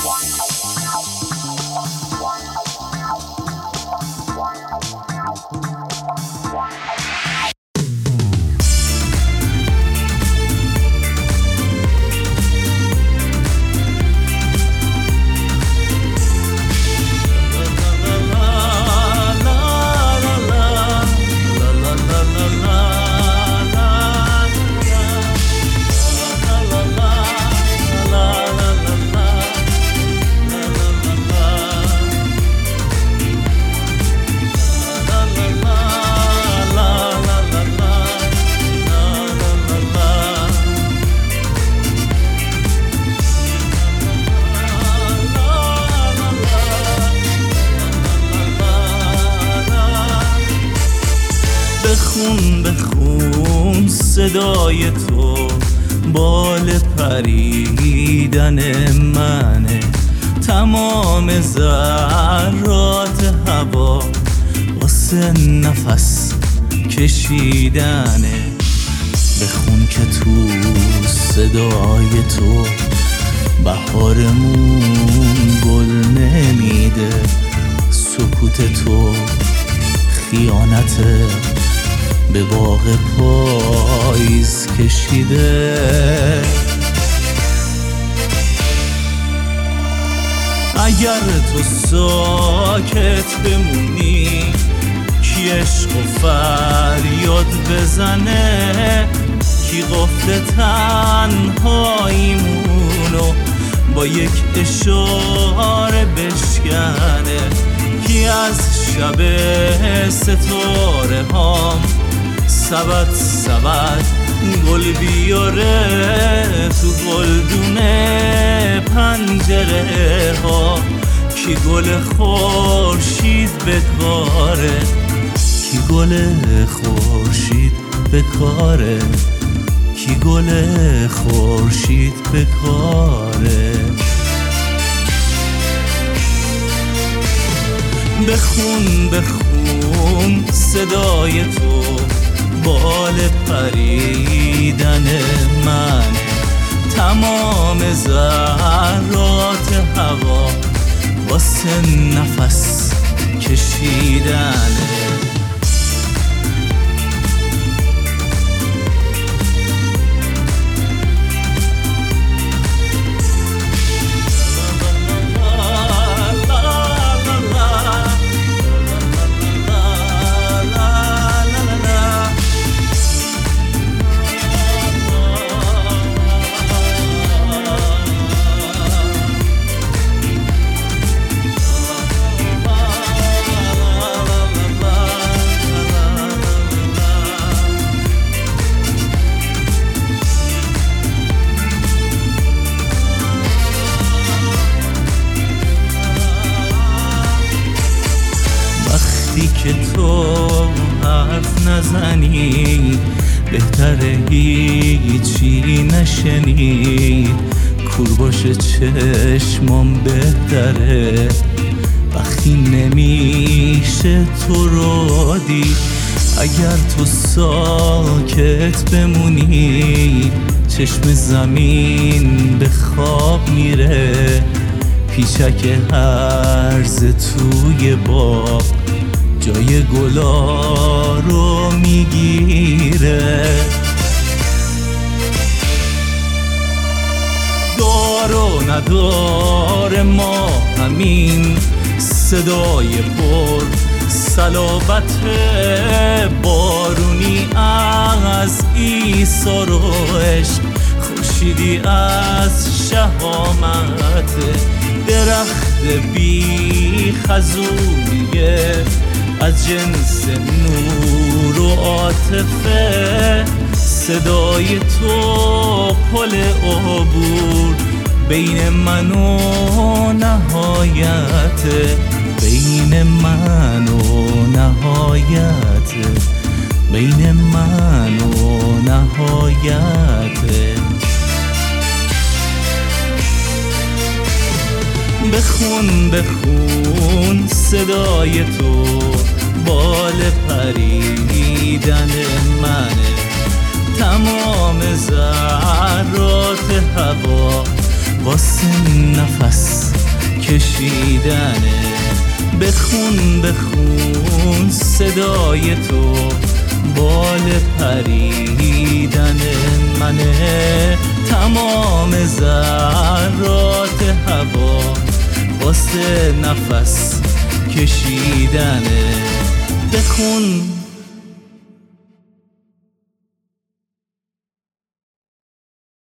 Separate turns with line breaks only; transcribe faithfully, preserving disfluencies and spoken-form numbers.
بخون بخون صدای تو بال پریدن منه، تمام ذرات هوا واسه نفس کشیدنه. بخون که تو صدای تو بهارمون گل نمیده، سکوت تو خیانته به باغ پاییز کشیده. اگر تو ساکت بمونی کی عشق و فریاد بزنه، کی قفل تنهاییمونو با یک اشاره بشکنه، کی از شب ستاره هام سبد سبد گل بیاره تو گلدونه پنجره ها، کی گل خورشید بکاره، کی گل خورشید بکاره، کی گل خورشید بکاره. بخون بخون صدای تو بال پریدن منه، تمام ذرات هوا واسه نفس کشیدنه. که تو حرف نزنی بهتره هیچی نشنید، کور باشه چشمام بهتره وقتی نمیشه تو رو دید. اگر تو ساکت بمونی چشم زمین به خواب میره، پیچک هرزه توی باغ جای گلا رو میگیره. دار و ندار ما همین صدای پر صلابت بارونی از عیسی رو عشق، خورشیدی از شهامت، درخت بی خزونیه از جنس نور و عاطفه. صدای تو پل عبور بین من و نهایت، بین من و نهایت، بین من و نهایت. بخون بخون صدای تو بال پریدن منه، تمام ذرات هوا واسه نفس کشیدنه. بخون بخون صدای تو بال پریدن منه. تمام ذرات هوا واسه نفس کشیدنه. بخون